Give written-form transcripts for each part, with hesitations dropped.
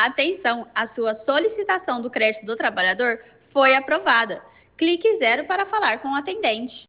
Atenção, a sua solicitação do crédito do trabalhador foi aprovada. Clique 0 para falar com o atendente.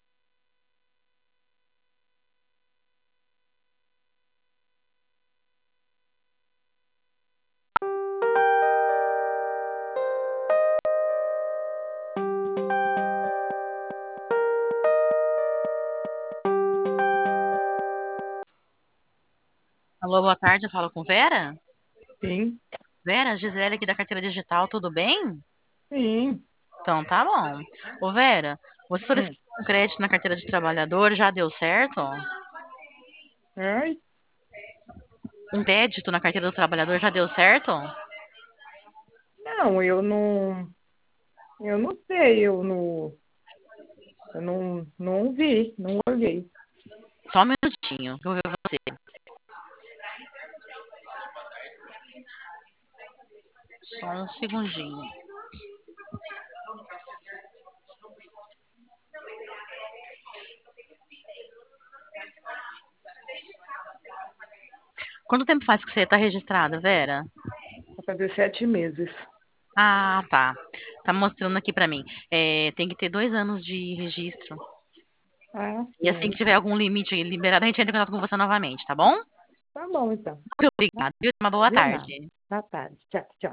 Alô, boa tarde, eu falo com Vera? Sim, Vera, Gisele aqui da carteira digital, tudo bem? sim. Então tá bom. Ô Vera, você Hum. solicitou um crédito na carteira de trabalhador, já deu certo? Ai, Um crédito na carteira do trabalhador já deu certo? não, eu não sei, não vi, não olhei. Só um minutinho, que eu vou ver você. Só um segundinho. Quanto tempo faz que você tá registrada, Vera? Vai fazer 7 meses. Ah, tá. Tá mostrando aqui pra mim. Tem que ter 2 anos de registro. Ah, E assim sim. que tiver algum limite liberado, a gente entra em contato com você novamente, tá bom? Tá bom, então. Muito obrigada, viu? Uma boa De nada. tarde. Boa tarde. Tchau, tchau.